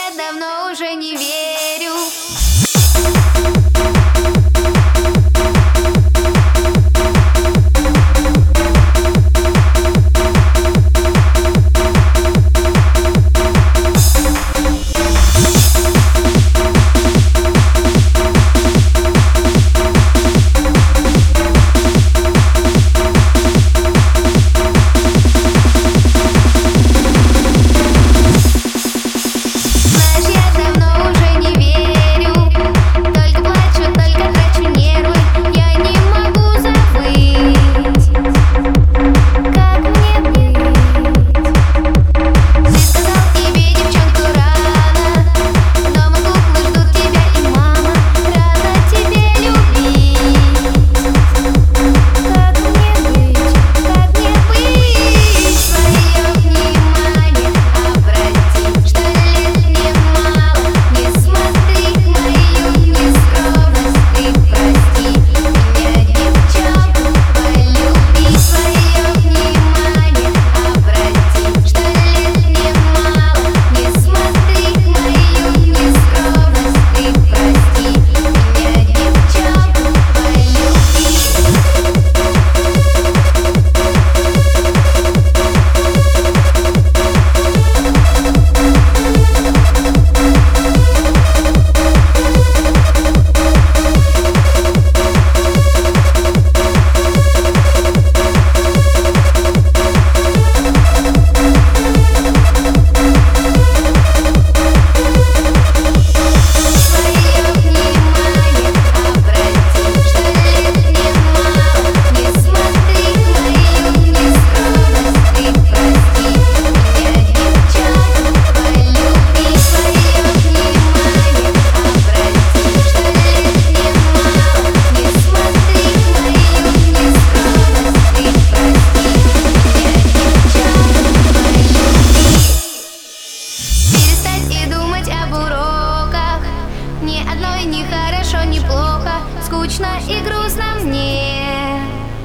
я давно уже не верю. Ни хорошо, ни плохо, скучно и грустно мне.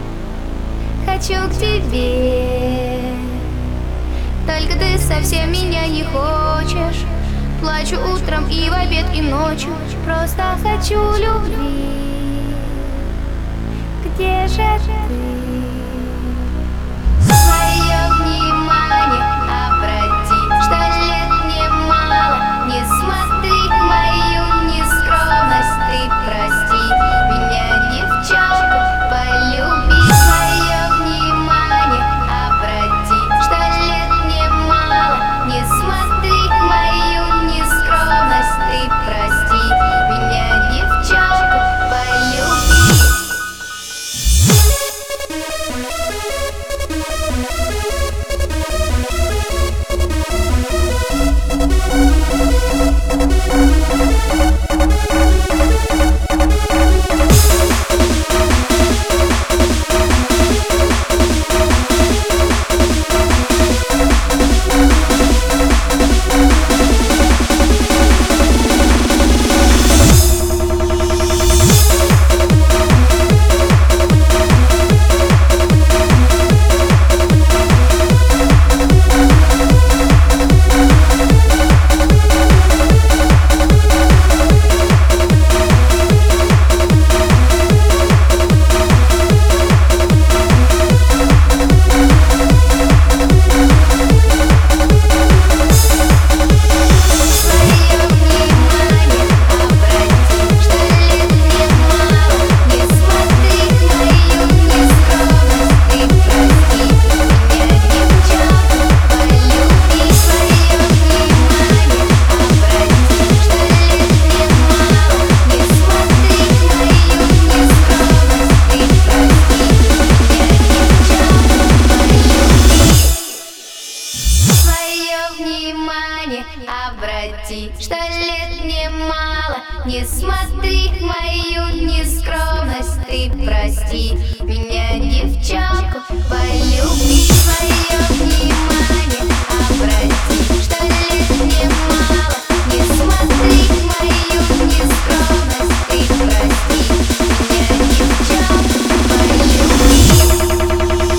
Хочу к тебе, только ты совсем меня не хочешь. Плачу утром и в обед, и ночью, просто хочу любви. Где же ты? Свое внимание обрати, что лет мне мало. Не смотри мою нескромность, ты прости меня, девчонку, полюби. Свое внимание обрати, что лет мне мало. Не смотри мою нескромность, ты прости меня, девчонку, полюби. Обрати, что лет мне мало. Не смотри мою нескромность, ты прости меня, девчонку, полюби. Свое внимание обрати, что лет мне мало. Не смотри мою нескромность, ты прости меня, девчонку, полюби.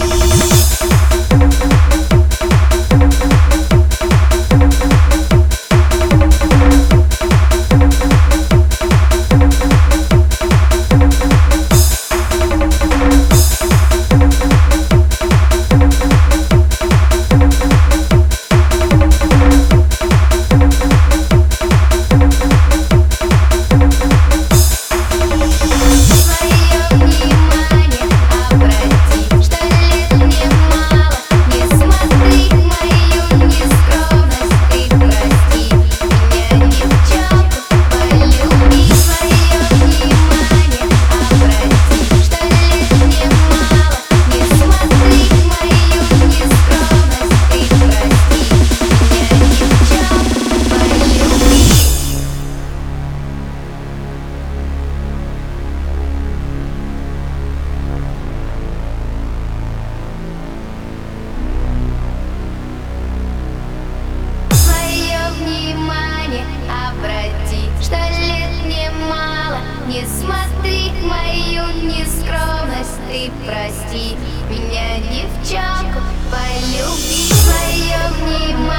Не смотри мою нескромность, ты прости меня, девчонку, полюби свое внимание.